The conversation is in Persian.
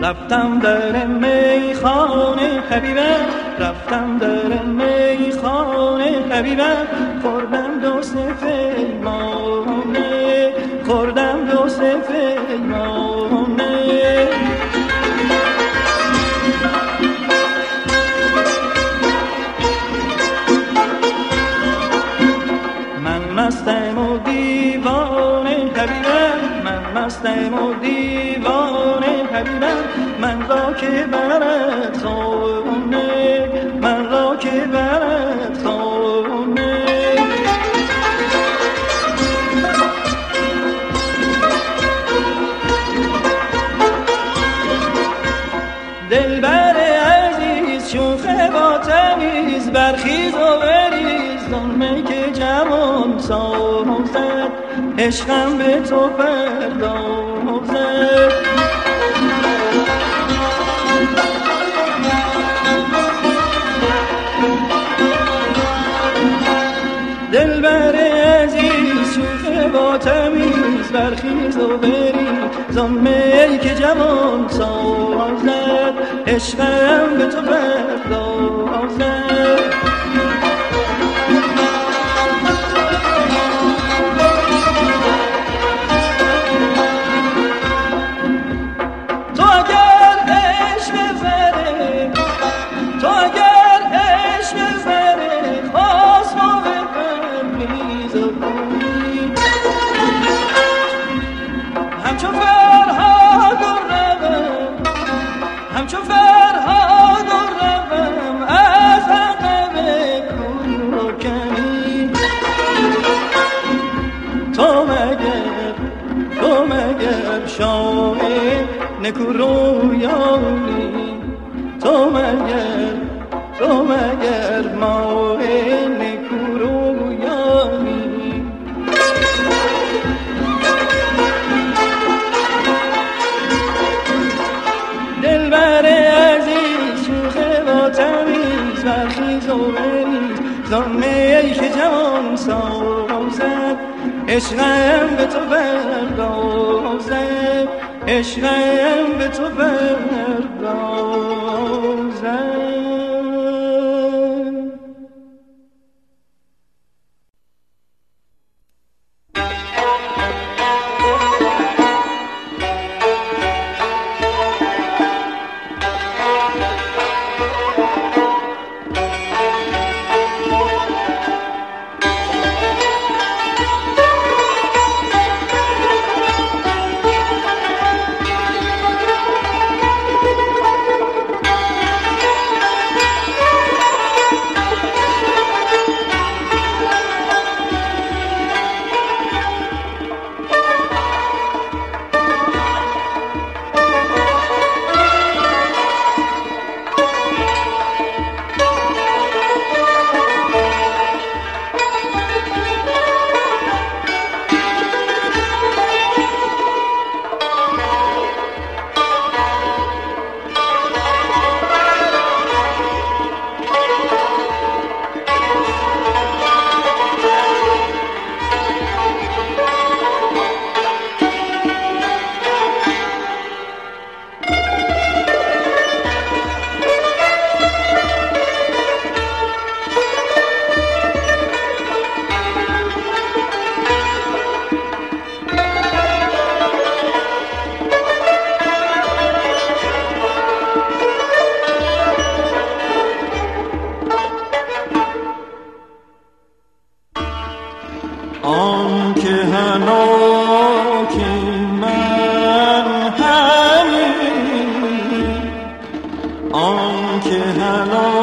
رفتم در میخانه حبیبم، رفتم در میخانه حبیبم، خوردم دو سه پیمانه، خوردم دو سه پیمانه. من مستم و دیوانه حبیبم، من مستم و دیوانه حبیبم، من را که برد خانه، من را که برد خانه. دلبر عزیز شوخ با تمیز، برخیز و بریز ظلمه که جوان سازد، عشقم به تو پردازد. دلبر عزیز شوخ با تمیز، برخیز و بریز ظلمه که جوان سازد، عشقم به تو پردازد. تو اگر عشق ببره، تو اگر عشق ببره، خواست ما به پرهیز و کنی، همچون فرهاد و روم، همچون فرهاد و روم، از عقب کن و کمی. تو مگر شاه نکورویانی، تو مگر ماه نکورویانی. دلبر عزیز شوخ با تمیز، برخیز و بریز ظلمه ای که جوان سازد، عشقم به تو پردازد، عشقم به تو پردازد. آن که هنوز من همین، آن که هنوز